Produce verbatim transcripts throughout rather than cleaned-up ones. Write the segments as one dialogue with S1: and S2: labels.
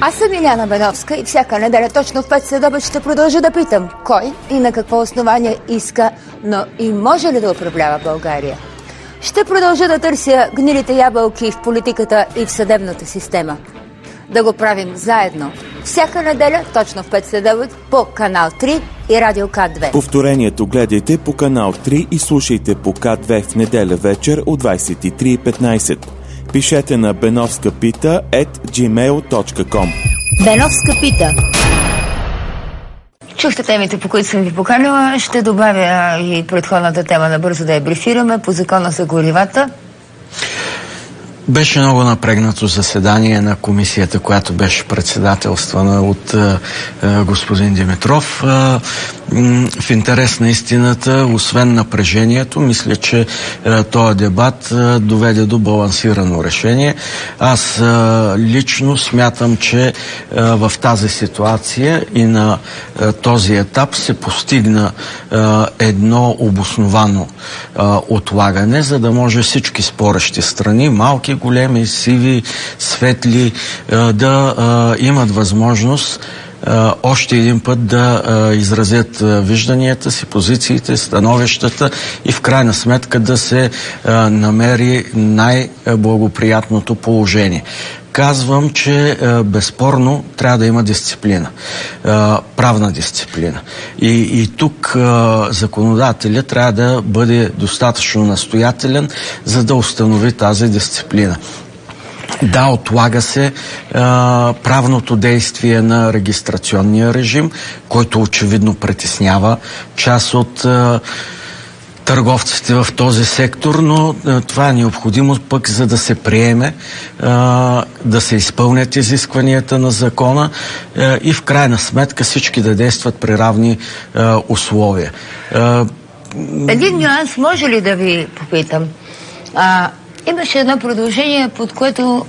S1: Аз съм Иляна Беновска и всяка неделя точно в пет следобед ще продължа да питам кой и на какво основание иска, но и може ли да управлява България. Ще продължа да търся гнилите ябълки в политиката и в съдебната система. Да го правим заедно. Всяка неделя точно в пет следобед по канал три и Радио К две.
S2: Повторението гледайте по канал три и слушайте по К две в неделя вечер от двадесет и три и петнадесет. Пишете на benovskapita ет джимейл точка ком.
S1: Беновска пита. Чухте темите, по които съм ви поканила. Ще добавя и предходната тема набързо да я брифираме по закона за горивата.
S3: Беше много напрегнато заседание на комисията, която беше председателствана от е, е, господин Димитров. Е, в интерес на истината, освен напрежението, мисля, че е, този дебат е, доведе до балансирано решение. Аз е, лично смятам, че е, в тази ситуация и на е, този етап се постигна е, едно обосновано е, отлагане, за да може всички спорещи страни, малки, големи, сиви, светли, да имат възможност още един път да изразят вижданията си, позициите, становищата и в крайна сметка да се намери най-благоприятното положение. Казвам, че е, безспорно трябва да има дисциплина, е, правна дисциплина. И, и тук е, законодателя трябва да бъде достатъчно настоятелен, за да установи тази дисциплина. Да, отлага се е, правното действие на регистрационния режим, който очевидно притеснява част от е, търговците в този сектор, но а, това е необходимо пък, за да се приеме, а, да се изпълнят изискванията на закона а, и в крайна сметка всички да действат при равни а, условия. А,
S1: Един нюанс може ли да ви попитам? А, имаше едно предложение, под което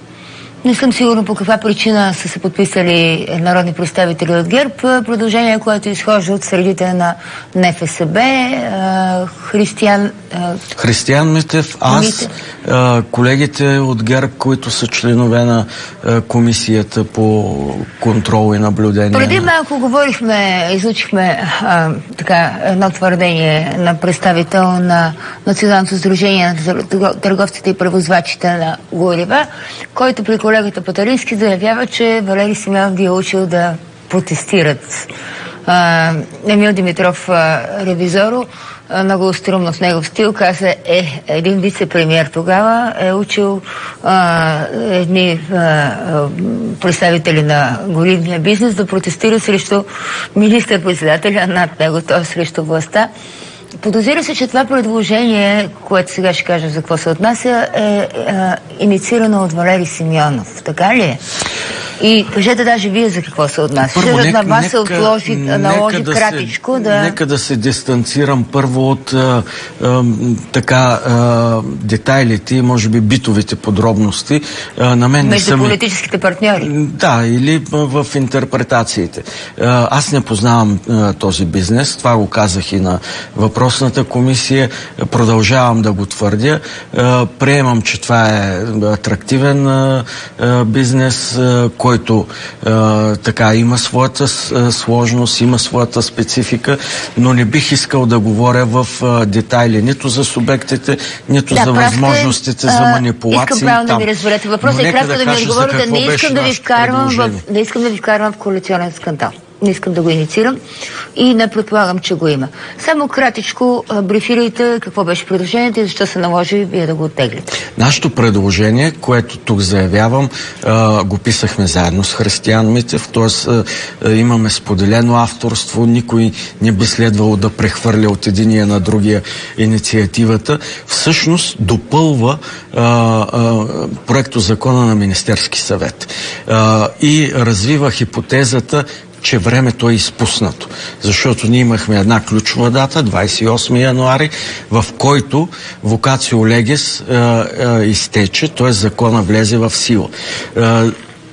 S1: не съм сигурна по каква причина са се подписали народни представители от ГЕРБ. Продължение, което изхожда от средите на НФСБ, Християн...
S3: Християн Митев, аз, Митев. Колегите от ГЕРБ, които са членове на комисията по контрол и наблюдение.
S1: Преди малко говорихме, изучихме а, така, едно твърдение на представител на Националното сдружение на търговците и превозвачите на горива, който при колегата Патарински заявява, че Валери Симеонов ги е учил да протестират. А, Емил Димитров, а, ревизоро, а, много струмно в негов стил, каза, е, един вице-премиер тогава е учил а, едни а, представители на горивния бизнес да протестират срещу министър-председателя над него, т.е. срещу властта. Подозира се, че това предложение, което сега ще кажа за какво се отнася, е, е инициирано от Валери Симеонов. Така ли е? И кажете даже вие за какво се отнася.
S3: Първо,
S1: нека,
S3: на вас
S1: се отложи, наложи да кратичко
S3: се,
S1: да...
S3: Нека да се дистанцирам първо от а, а, така а, детайлите и може би битовите подробности. А, на мен
S1: Между
S3: не са
S1: политическите партньори?
S3: Да, или в интерпретациите. А, аз не познавам а, този бизнес. Това го казах и на въпросната комисия. Продължавам да го твърдя. А, приемам, че това е атрактивен а, а, бизнес, а, който а, така има своята а, сложност, има своята специфика, но не бих искал да говоря в а, детайли нито за субектите, нито да, за възможностите а, за манипулации.
S1: Искам правилно да ми разберете въпроса и кратко да, да ми отговорите. Не искам да ви вкарвам в, не искам да ви вкарвам в коалиционен скандал. Не искам да го инициирам и не предполагам, че го има. Само кратичко а, брифирайте какво беше предложението и защо се наложи вие да го оттеглите.
S3: Нашето предложение, което тук заявявам, а, го писахме заедно с Християн Митев, т.е. имаме споделено авторство, никой не би следвало да прехвърля от единия на другия инициативата. Всъщност допълва а, а, проекто закона на Министерски съвет а, и развива хипотезата, че времето е изпуснато. Защото ние имахме една ключова дата, двадесет и осми януари, в който вокацио легис е, е, изтече, т.е. закона влезе в сила. Е,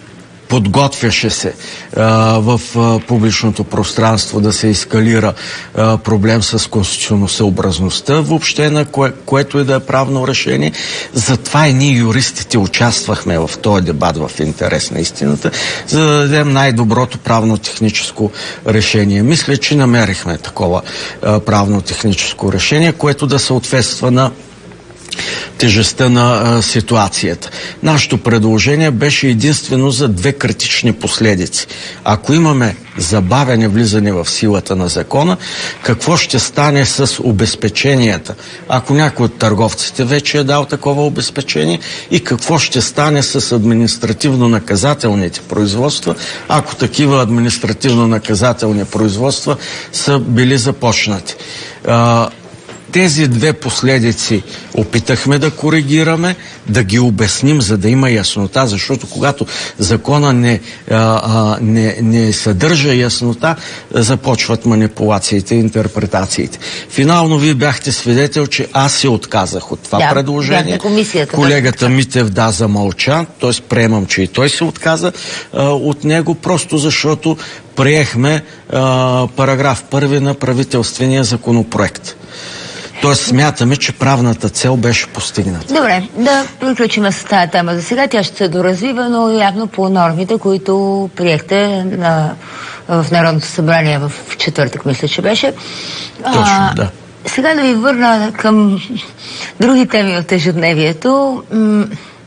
S3: подготвяше се а, в а, публичното пространство да се ескалира а, проблем с конституционосъобразността, въобще на кое, което и да е правно решение. Затова и ние юристите участвахме в този дебат в интерес на истината, за да дадем най-доброто правно-техническо решение. Мисля, че намерихме такова а, правно-техническо решение, което да съответства на тежестта на а, ситуацията. Нашето предложение беше единствено за две критични последици. Ако имаме забавяне влизане в силата на закона, какво ще стане с обезпеченията? Ако някой от търговците вече е дал такова обезпечение, и какво ще стане с административно-наказателните производства, ако такива административно-наказателни производства са били започнати? А, Тези две последици опитахме да коригираме, да ги обясним, за да има яснота, защото когато закона не, а, не, не съдържа яснота, започват манипулациите и интерпретациите. Финално вие бяхте свидетел, че аз се отказах от това
S1: да,
S3: предложение. Колегата да. Митев да замълча, т.е. приемам, че и той се отказа а, от него, просто защото приехме а, параграф първи на правителствения законопроект. Тоест смятаме, че правната цел беше постигната.
S1: Добре, да приключим с тази тема за сега. Тя ще се доразвива, но явно по нормите, които приехте на, в Народното събрание в четвъртък, мисля, че беше.
S3: Точно, а, да.
S1: Сега да ви върна към други теми от ежедневието. М-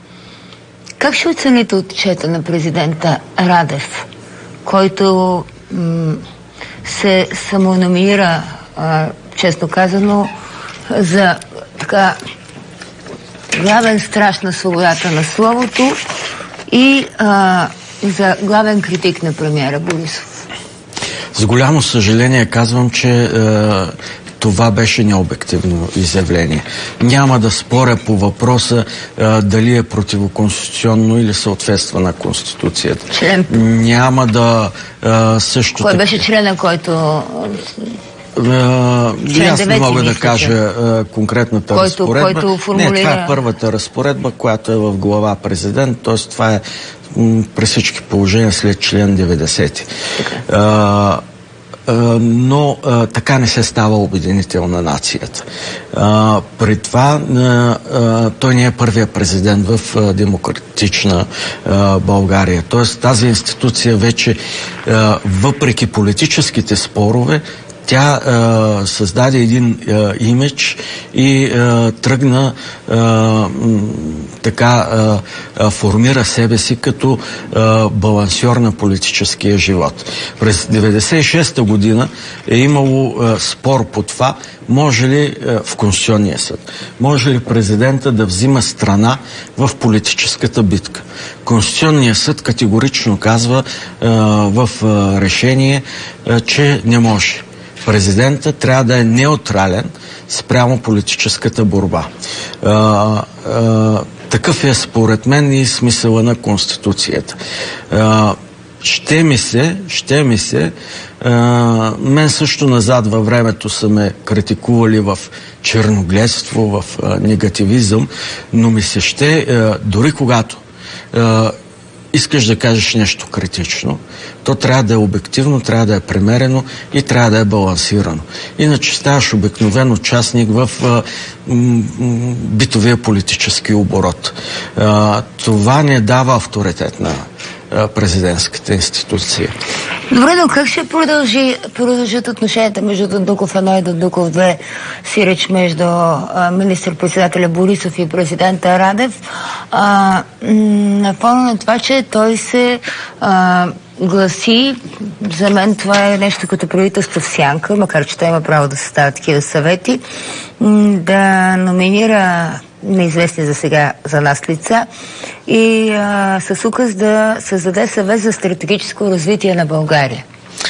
S1: как ще оцените отчета на президента Радев, който м- се самономинира, а, честно казано, за така главен страж на свободата на словото и а, за главен критик на премиера Борисов?
S3: С голямо съжаление казвам, че е, това беше необективно изявление. Няма да споря по въпроса е, дали е противоконституционно или съответства на Конституцията.
S1: Член.
S3: Няма да е, също...
S1: Кой беше члена, който...
S3: Uh, аз не мога да кажа uh, конкретната
S1: който,
S3: разпоредба.
S1: Който формулира...
S3: Не, това е първата разпоредба, която е в глава президент, т.е. това е м, при всички положения след член деветдесети. Uh, uh, но uh, така не се става обединител на нацията. Uh, при това uh, uh, той не е първият президент в uh, демократична uh, България. Т.е. тази институция вече, uh, въпреки политическите спорове, тя а, създаде един а, имидж и а, тръгна а, м, така а, а, формира себе си като а, балансьор на политическия живот. През деветдесет и шеста година е имало а, спор по това, може ли а, в Конституционния съд, може ли президента да взима страна в политическата битка. Конституционният съд категорично казва а, в а, решение, а, че не може. Президента трябва да е неутрален спрямо политическата борба. А, а, такъв е според мен и смисъла на Конституцията. А, ще ми се, ще ми се, а, мен също назад във времето са ме критикували в черногледство, в а, негативизъм, но ми се ще, а, дори когато а, искаш да кажеш нещо критично, то трябва да е обективно, трябва да е премерено и трябва да е балансирано. Иначе ставаш обикновен участник в а, м, м, битовия политически оборот. А, това не дава авторитет на а, президентската институция.
S1: Добре, но как ще продължи, продължат отношенията между Дондуков едно и Дондуков две, сиреч между а, министър-председателя Борисов и президента Радев, а, на фона на това, че той се а, гласи, за мен това е нещо като правителство в сянка, макар че той има право да съставя такива съвети, да номинира неизвестни за сега за нас лица и а, с указ да създаде съвет за стратегическо развитие на България.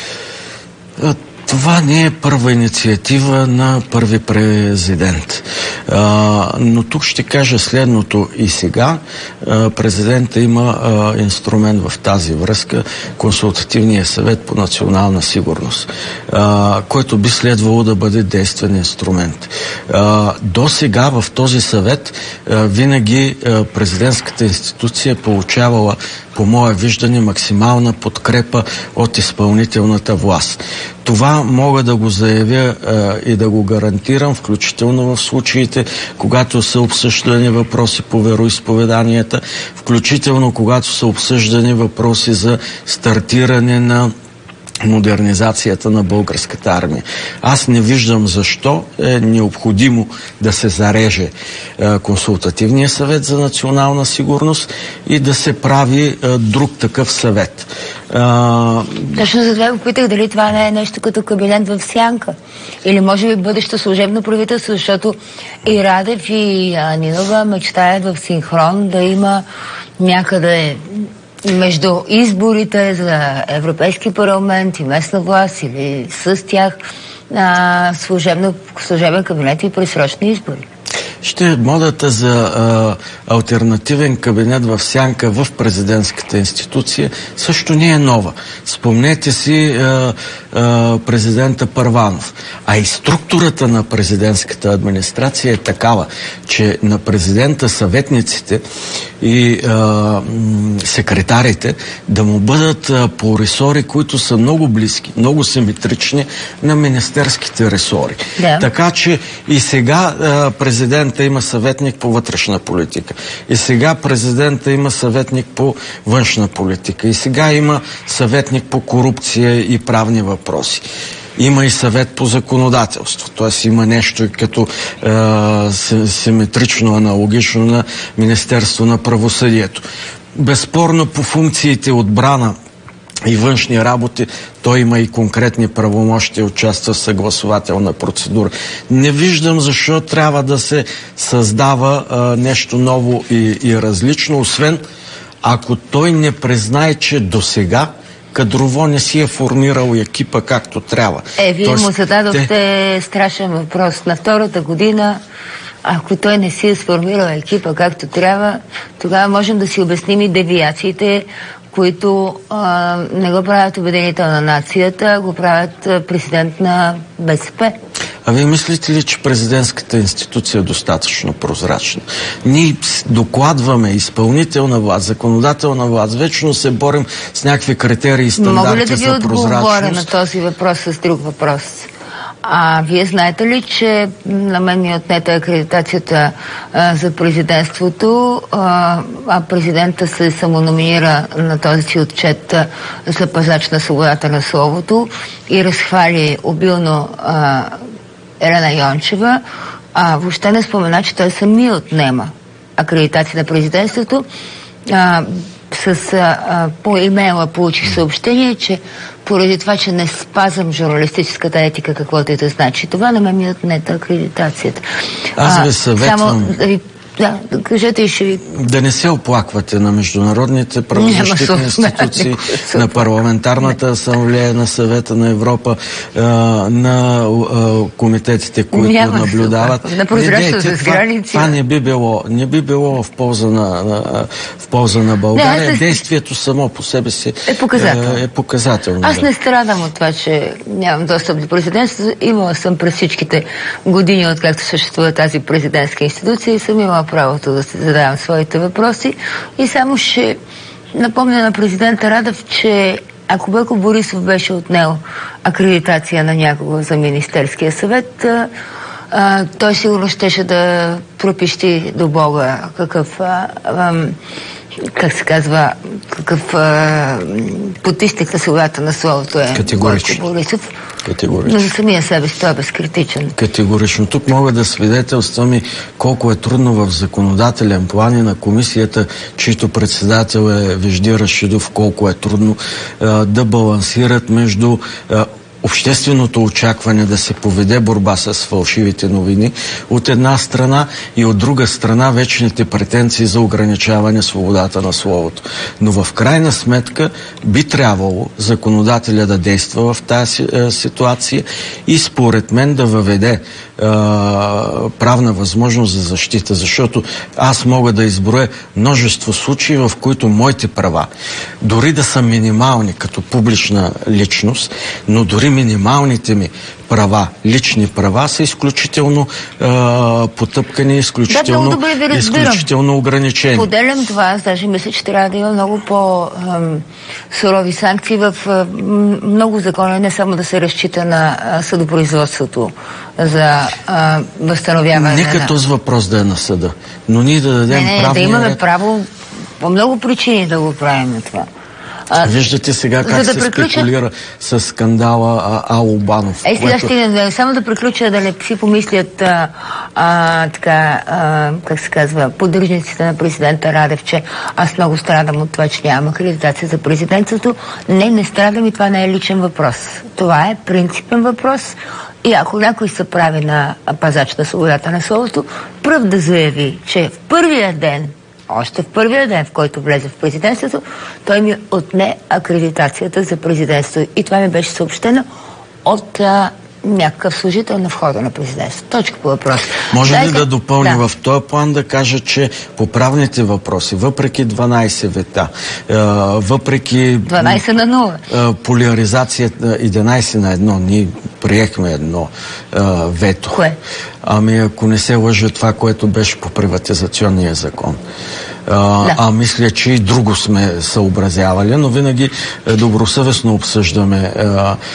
S3: Това не е първа инициатива на първи президент. А, но тук ще кажа следното и сега. А, президента има а, инструмент в тази връзка, Консултативния съвет по национална сигурност, а, който би следвало да бъде действен инструмент. А, до сега в този съвет а, винаги а, президентската институция получавала по мое виждане, максимална подкрепа от изпълнителната власт. Това мога да го заявя а, и да го гарантирам, включително в случаите, когато са обсъждани въпроси по вероизповеданията, включително когато са обсъждани въпроси за стартиране на модернизацията на българската армия. Аз не виждам защо е необходимо да се зареже е, Консултативния съвет за национална сигурност и да се прави е, друг такъв съвет. А...
S1: Точно за това го питах дали това не е нещо като кабинет в сянка. Или може би бъдещо служебно правителство, защото и Радев, и а, Нинова мечтаят в синхрон да има някъде между изборите за Европейски парламент и местна власт или с тях а, служебно, служебен кабинет и предсрочни избори.
S3: Ще модата за а, алтернативен кабинет в сянка в президентската институция също не е нова. Спомнете си а, а, президента Първанов. А и структурата на президентската администрация е такава, че на президента съветниците и а, секретарите да му бъдат а, по ресори, които са много близки, много симетрични на министерските ресори.
S1: Да.
S3: Така че и сега а, президента има съветник по вътрешна политика. И сега президента има съветник по външна политика. И сега има съветник по корупция и правни въпроси. Има и съвет по законодателство. Т.е. има нещо като е, симетрично, аналогично на Министерство на правосъдието. Безспорно по функциите отбрана и външни работи той има и конкретни правомощия, участва в съгласователна процедура. Не виждам защо трябва да се създава а, нещо ново и, и различно, освен ако той не признае, че досега кадрово не си е формирал екипа както трябва.
S1: Е, вие
S3: Тоест,
S1: му зададохте
S3: те...
S1: страшен въпрос. На втората година, ако той не си е сформирал екипа както трябва, тогава можем да си обясним и девиациите, които а, не го правят Обединител на нацията, го правят а, президент на БСП.
S3: А вие мислите ли, че президентската институция е достатъчно прозрачна? Ние докладваме изпълнителна власт, законодателна власт, вечно се борим с някакви критерии и стандарти за прозрачност.
S1: Мога ли да ви отговоря на този въпрос с друг въпрос? А вие знаете ли, че на мен ми е отнета акредитацията а, за президентството, а, а президента се самономинира на този си отчет а, за пазач на свободата на словото и разхвали обилно а, Елена Йончева, а въобще не спомена, че той сами отнема акредитация на президентството. А, с а, по имейла получих съобщение, че поради това, че не спазвам журналистическата етика, каквото и да значи това, на мен ми отнета акредитацията.
S3: Аз ви съветвам...
S1: Само да ви Да, кажете и ще ви...
S3: Да не се оплаквате на международните правозащитни институции, на Парламентарната асамблея, на Съвета на Европа, на комитетите, които Няма наблюдават.
S1: На прозрачност с граници.
S3: Това не би било, не би било в полза на, на, в полза на България. Не, Действието само по себе си
S1: е показателно.
S3: Е, е показателно
S1: Аз
S3: да.
S1: не страдам от това, че нямам достъп до президентството. Имала съм през всичките години, откакто съществува тази президентска институция и съм имала правото да се задавам своите въпроси. И само ще напомня на президента Радев, че ако Бойко Борисов беше отнел акредитация на някого за Министерския съвет, а, а, той сигурно щеше да пропищи до Бога какъв а, а, как се казва, какъв а, потисник на свободата на словото е Бойко Борисов.
S3: Категорично.
S1: Но за самия себе си той е безкритичен.
S3: Категорично. Тук мога да свидетелствам и колко е трудно в законодателен план и на комисията, чийто председател е Вежди Рашидов, колко е трудно а, да балансират между а, общественото очакване да се поведе борба с фалшивите новини от една страна и от друга страна вечните претенции за ограничаване свободата на словото. Но в крайна сметка би трябвало законодателя да действа в тази е, ситуация и според мен да въведе е, правна възможност за защита, защото аз мога да изброя множество случаи, в които моите права, дори да са минимални като публична личност, но дори минималните ми права, лични права са изключително а, потъпкани, изключително,
S1: да,
S3: изключително ограничени.
S1: Поделям това, аз даже мисля, че трябва да има много по-сурови санкции в а, много закони, не само да се разчита на а, съдопроизводството за а, възстановяване.
S3: Нека
S1: на...
S3: този въпрос да е на съда, но ние да дадем
S1: не, не,
S3: правния
S1: да имаме
S3: ред.
S1: Право по много причини да го правим на това.
S3: А, Виждате сега как да се приключа... спекулира с скандала Ало Банов.
S1: Е, сега което... ще само да приключа, да не си помислят а, а, така, а, как се казва, поддръжниците на президента Радев, че аз много страдам от това, че няма акредитация за президентството. Не, не страдам и това не е личен въпрос. Това е принципен въпрос. И ако някой се прави на пазач на свободата на словото, пръв да заяви, че в първия ден, още в първия ден, в който влезе в президентството, той ми отне акредитацията за президентство. И това ми беше съобщено от а, някакъв служител на входа на президентството. Точка по въпрос.
S3: Може
S1: Дайте...
S3: ли да допълня
S1: да.
S3: в този план да кажа, че по правните въпроси, въпреки дванайсет вета, въпреки
S1: дванайсет на нула,
S3: поляризацията единайсет на едно, ние приехме едно вето.
S1: Кое?
S3: Ами ако не се лъжа това, което беше по приватизационния закон. А, да. а мисля, че и друго сме съобразявали, но винаги е, добросъвестно обсъждаме е,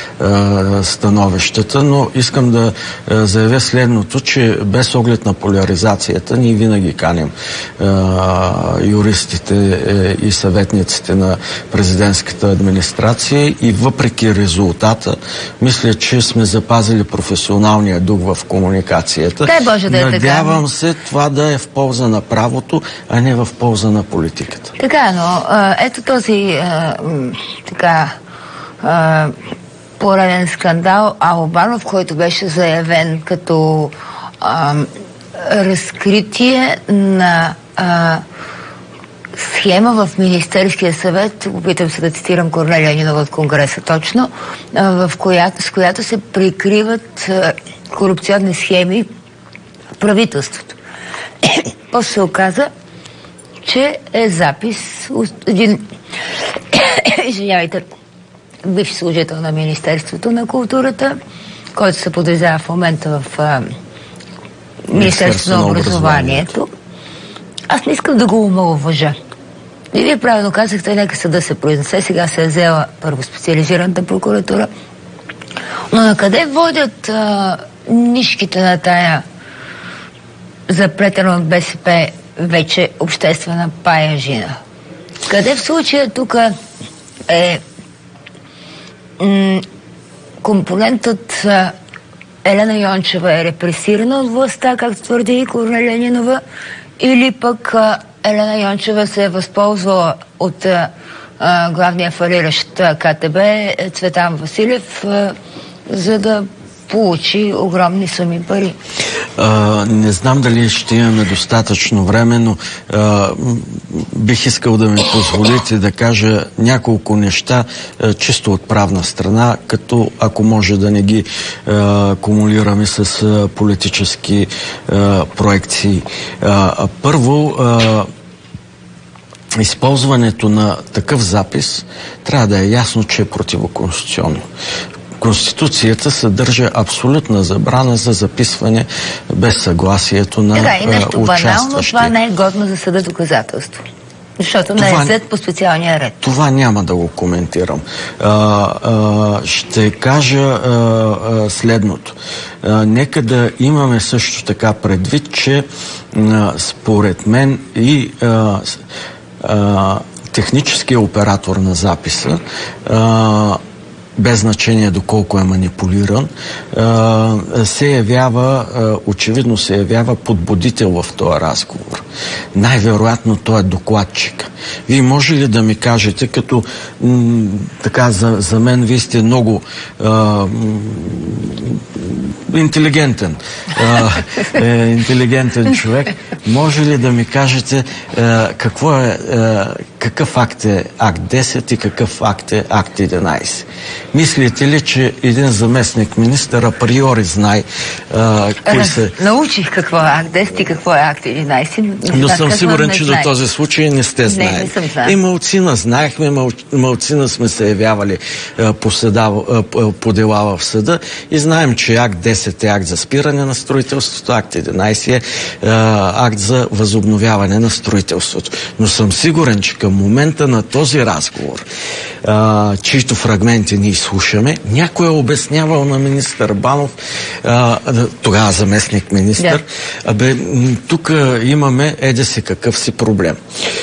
S3: е, становищата, но искам да е, заявя следното, че без оглед на поляризацията ние винаги каним е, юристите е, и съветниците на президентската администрация и въпреки резултата, мисля, че сме запазили професионалния дух в комуникацията.
S1: Дай Боже да е така.
S3: Надявам се това да е в полза на правото, а не в полза на политиката.
S1: Така, но а, ето този а, така а, пореден скандал Ало Банов, който беше заявен като а, разкритие на а, схема в Министерския съвет, опитам се да цитирам Корнелия Нинова от Конгреса точно, а, в която, с която се прикриват а, корупционни схеми в правителството. После се оказа, че е запис от един извинявайте, бивш служител на Министерството на културата, който се подвизава в момента в а, Министерството на образованието. Аз не искам да го омаловажа. И вие правилно казахте, нека съда се произнесе, сега се е взела първо специализираната прокуратура. Но на къде водят а, нишките на тая заплетена от БСП вече обществена паяжина? Къде в случая тук е м- компонентът а, Елена Йончева е репресирана от властта, както твърди и Корнелия Нинова, или пък а, Елена Йончева се е възползвала от а, а, главния фалиращ КТБ Цветан Василев, а, за да получи огромни суми пари.
S3: А, не знам дали ще имаме достатъчно време, но а, бих искал да ми позволите да кажа няколко неща а, чисто от правна страна, като ако може да не ги а, кумулираме с а, политически а, проекции. А, първо, а, използването на такъв запис трябва да е ясно, че е противоконституционно. Конституцията съдържа абсолютна забрана за записване без съгласието на участващи.
S1: Така, и нещо банално, това не е годно за съда доказателство. Защото не е съд по специалния ред.
S3: Това няма да го коментирам. А, а, ще кажа а, а, следното. А, нека да имаме също така предвид, че а, според мен и а, а, техническия оператор на записа а, без значение доколко е манипулиран, се явява, очевидно се явява подбудител в този разговор. Най-вероятно той е докладчик. Вие може ли да ми кажете, като така за, за мен вие сте много а, интелигентен, а, е, интелигентен човек. Може ли да ми кажете а, какво е, а, какъв акт е акт десет и какъв акт е акт единайсет? Мислите ли, че един заместник министър априори знае а, кои
S1: Раз,
S3: са...
S1: Научих какво е акт десет и какво е акт единайсет.
S3: Но съм сигурен, че до този случай не сте знаели.
S1: Не, не съм знае.
S3: И малцина знаехме, мал, малцина сме се явявали а, по, съда, а, по дела в съда и знаем, че акт десет е акт за спиране на строителството, акт единайсет е а, акт за възобновяване на строителството. Но съм сигурен, че към момента на този разговор, а, чието фрагменти ние слушаме, някой е обяснявал на министър Банов, а, тогава заместник министър, да. Абе, тук имаме еде си какъв си проблем.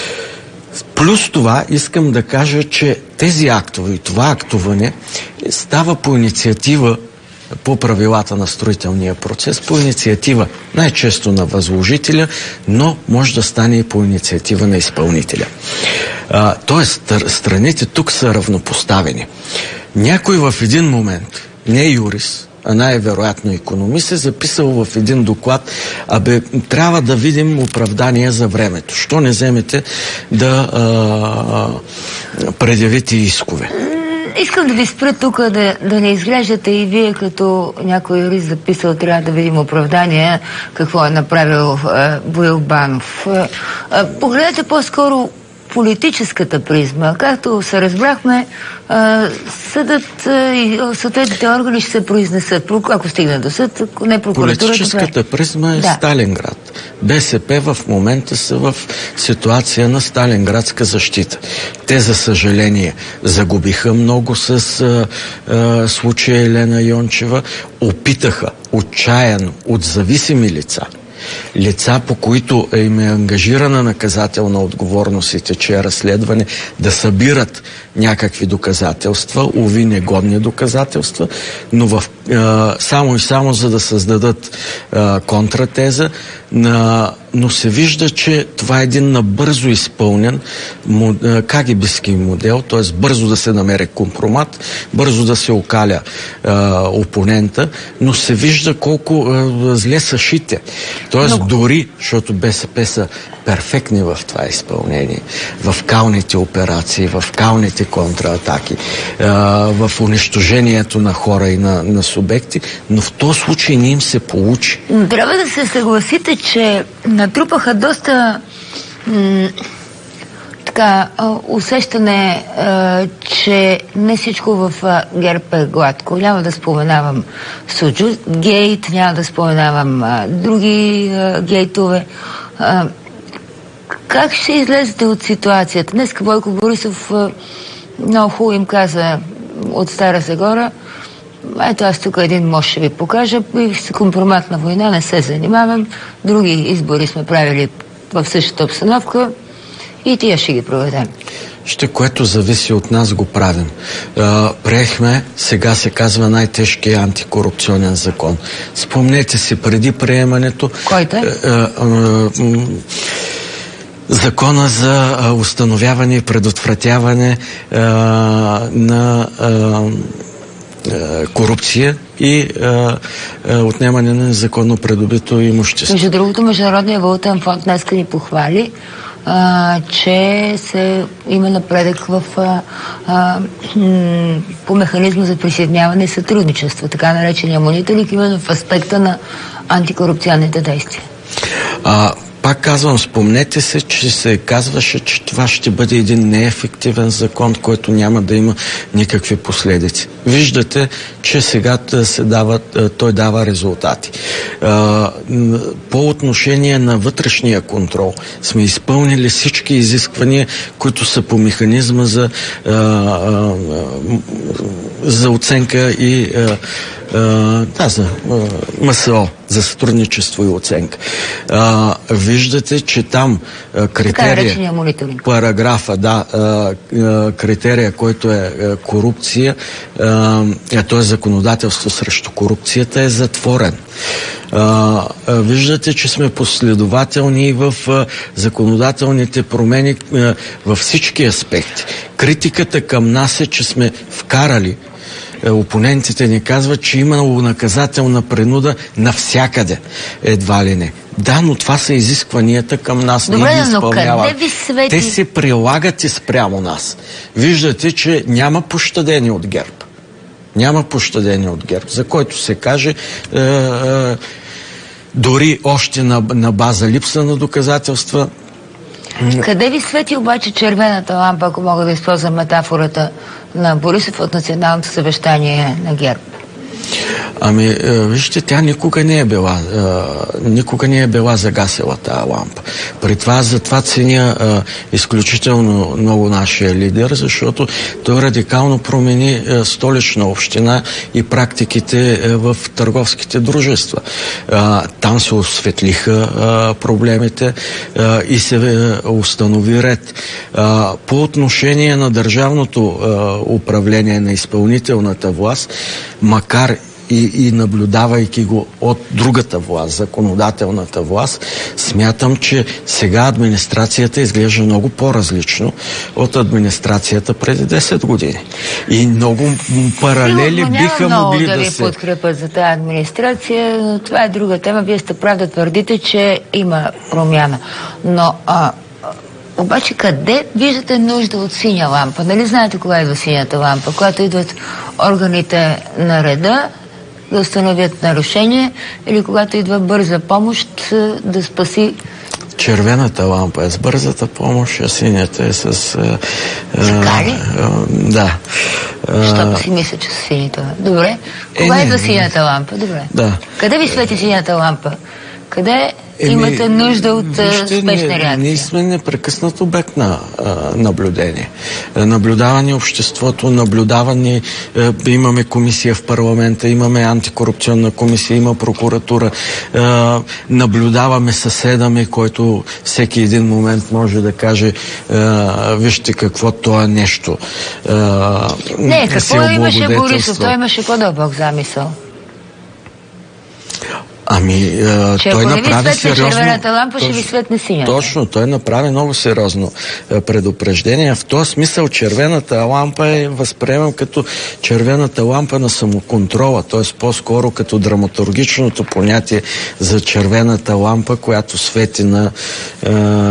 S3: Плюс това искам да кажа, че тези актове и това актуване става по инициатива по правилата на строителния процес, по инициатива най-често на възложителя, но може да стане и по инициатива на изпълнителя. А, тоест, страните тук са равнопоставени. Някой в един момент, не юрист, а най-вероятно икономист, е записал в един доклад, абе, трябва да видим оправдание за времето. Що не вземете да а, а, предявите искове?
S1: Искам да ви спра тук, да, да не изглеждате и вие като някой юрист записал, трябва да видим оправдание какво е направил а, Боил Банов. А, а, погледнете по-скоро политическата призма. Както се разбрахме, а, съдът а, и съответните органи ще се произнесат, ако стигне до съд, ако не прокуратурата.
S3: Политическата призма е
S1: да.
S3: Сталинград. БСП в момента са в ситуация на сталинградска защита. Те, за съжаление, загубиха много с а, а, случая Елена Йончева, опитаха отчаяно от зависими лица, лица, по които им е ангажирана наказателна отговорност и тече разследване, да събират някакви доказателства, уви негодни доказателства, но в, а, само и само за да създадат а, контратеза, на, но се вижда, че това е един набързо изпълнен кагебистки модел, т.е. бързо да се намери компромат, бързо да се окаля а, опонента, но се вижда колко а, зле са шите. Т.е. Но... дори, защото БСП са перфектни в това изпълнение, в калните операции, в калните контратаки, в унищожението на хора и на, на субекти, но в този случай не им се получи.
S1: Трябва да се съгласите, че натрупаха доста м- така усещане, а, че не всичко в а, ГЕРБ е гладко. Няма да споменавам Суджу гейт, няма да споменавам а, други а, гейтове. А, Как ще излезете от ситуацията? Днес Бойко Борисов а, много хубаво им каза от Стара Загора: ето аз тук един мост ще ви покажа и с компроматна война не се занимавам. Други избори сме правили в същата обстановка и тия ще ги проведем.
S3: Ще, което зависи от нас, го правим. А, приехме, сега се казва, най-тежкия антикорупционен закон. Спомнете си, преди приемането...
S1: Който е?
S3: А, а, а, Закона за а, установяване и предотвратяване а, на а, а, корупция и а, а, отнемане на незаконно придобито имущество.
S1: Между другото, Международният валутен фонд днес ни похвали, а, че се има напредък в, а, а, м- по механизма за присъединяване и сътрудничество, така наречения мониторинг, именно в аспекта на антикорупционните действия.
S3: А, Пак казвам, спомнете се, че се казваше, че това ще бъде един неефективен закон, който няма да има никакви последици. Виждате, че сега се дава, той дава резултати. По отношение на вътрешния контрол сме изпълнили всички изисквания, които са по механизма за, за оценка и да, за МСО, за сътрудничество и оценка. А, виждате, че там а, критерия, параграфа, да, а, а, критерия, който е а, корупция, а, т.е. законодателство срещу корупцията, е затворен. А, а, виждате, че сме последователни в а, законодателните промени а, във всички аспекти. Критиката към нас е, че сме вкарали опонентите ни казват, че имало наказателна принуда навсякъде, едва ли не. Да, но това са изискванията към нас.
S1: Добре,
S3: ние ги
S1: но къде ви свети?
S3: Те се прилагат и спрямо нас. Виждате, че няма пощадени от ГЕРБ. Няма пощадени от ГЕРБ, за който се каже е, е, дори още на, на база липса на доказателства.
S1: Къде ви свети обаче червената лампа, ако мога да използвам метафората на Борисов от националното съвещание на ГЕРБ?
S3: Ами, вижте, тя никога не е била, никога не е била загасила тази лампа. При това, затова ценя изключително много нашия лидер, защото той радикално промени Столична община и практиките в търговските дружества. Там се осветлиха проблемите и се установи ред. По отношение на държавното управление на изпълнителната власт, макар И, и наблюдавайки го от другата власт, законодателната власт, смятам, че сега администрацията изглежда много по-различно от администрацията преди десет години. И много паралели
S1: Сигурно,
S3: биха
S1: няма
S3: могли
S1: да
S3: да
S1: ви
S3: се...
S1: подкрепят за тази администрация, но това е друга тема. Вие сте прав да твърдите, че има промяна. Но а, обаче къде виждате нужда от синя лампа? Нали знаете кога идва синята лампа? Когато идват органите на реда да установят нарушение или когато идва бърза помощ да спаси.
S3: Червената лампа е с бързата помощ, а синята е с...
S1: Така ли?
S3: Да.
S1: Защото си мисля, че са синята. Добре. Кога е, идва синята лампа? Добре.
S3: Да.
S1: Къде ви свети синята лампа? Къде Еми, имате нужда от вижте, спешна реакция?
S3: Ние сме непрекъснат обект на а, наблюдение. Наблюдава ни обществото, наблюдава ни, а, имаме комисия в парламента, имаме антикорупционна комисия, има прокуратура, а, наблюдаваме съседа ми, който всеки един момент може да каже а, вижте какво това нещо. А,
S1: Не, какво имаше Борисов? Той имаше по-дълбок замисъл.
S3: Ами, а,
S1: че
S3: той
S1: ако
S3: направи
S1: не ви светне
S3: сериозно...
S1: червената лампа,
S3: точно,
S1: ще ви светне синята.
S3: Точно, той направи много сериозно а, предупреждение. В този смисъл червената лампа е възприемам като червената лампа на самоконтрола, т.е. по-скоро като драматургичното понятие за червената лампа, която свети на, а,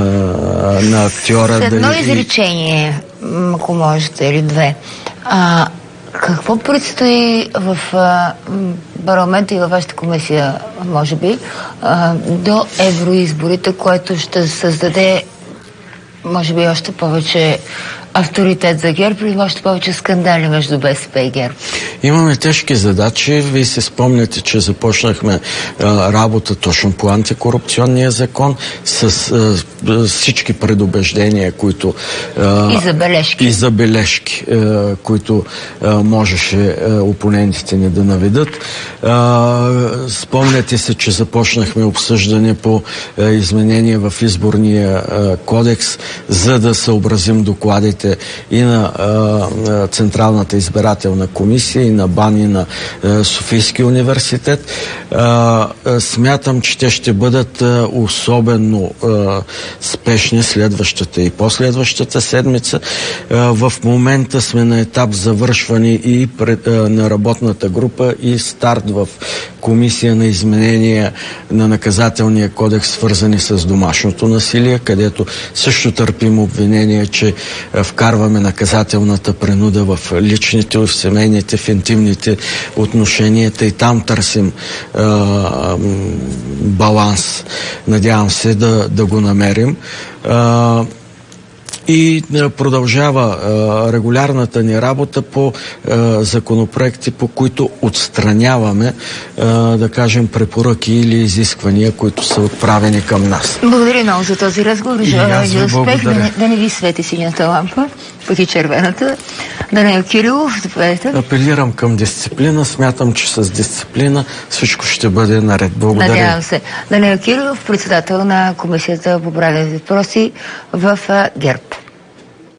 S3: на актьора.
S1: С едно
S3: дали...
S1: изречение, ако можете, или две. А, какво предстои в а, парламента и във вашата комисия, може би, а, до евроизборите, което ще създаде, може би, още повече авторитет за ГЕРБ или още повече скандали между БСП и ГЕРБ?
S3: Имаме тежки задачи. Вие се спомняте, че започнахме а, работа точно по антикорупционния закон с а, всички предубеждения, които... А,
S1: и забележки.
S3: И забележки, а, които а, можеше а, опонентите ни да наведат. А, спомняте се, че започнахме обсъждане по а, изменения в изборния а, кодекс, за да съобразим докладите и на а, Централната избирателна комисия, и на БАН, и на а, Софийския университет. А, а, смятам, че те ще бъдат а, особено а, спешни следващата и последващата седмица. А, в момента сме на етап завършване и пред, а, на работната група и старт в комисия на изменения на наказателния кодекс, свързани с домашното насилие, където също търпим обвинение, че вкарваме наказателната принуда в личните, в семейните, в интимните отношенията и там търсим а, баланс. Надявам се да, да го намерим. А, И продължава а, регулярната ни работа по а, законопроекти, по които отстраняваме, а, да кажем, препоръки или изисквания, които са отправени към нас.
S1: Благодаря много за този разговор. Желая ви успех. Да не, да не ви свети синята лампа, пък и червената. Данаил Кирилов, заповядайте.
S3: Апелирам към дисциплина. Смятам, че с дисциплина всичко ще бъде наред. Благодаря.
S1: Надявам се. Данаил Кирилов, председател на Комисията по правни въпроси в ГЕРБ.